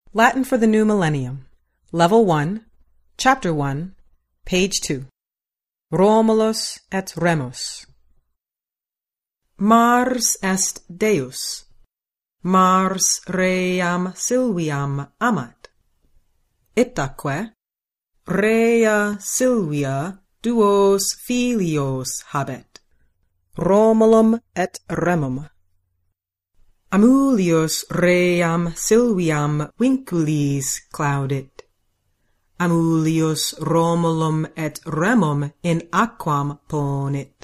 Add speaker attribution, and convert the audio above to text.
Speaker 1: Latin for the New Millennium, Level 1, Chapter 1, Page 2. Romulus et Remus. Mars est Deus. Mars ream Silviam amat. Itaque rea Silvia duos filios habet, Romulum et Remum. Amulius ream Silviam vinculis claudit. Amulius Romulum et Remum in aquam ponit.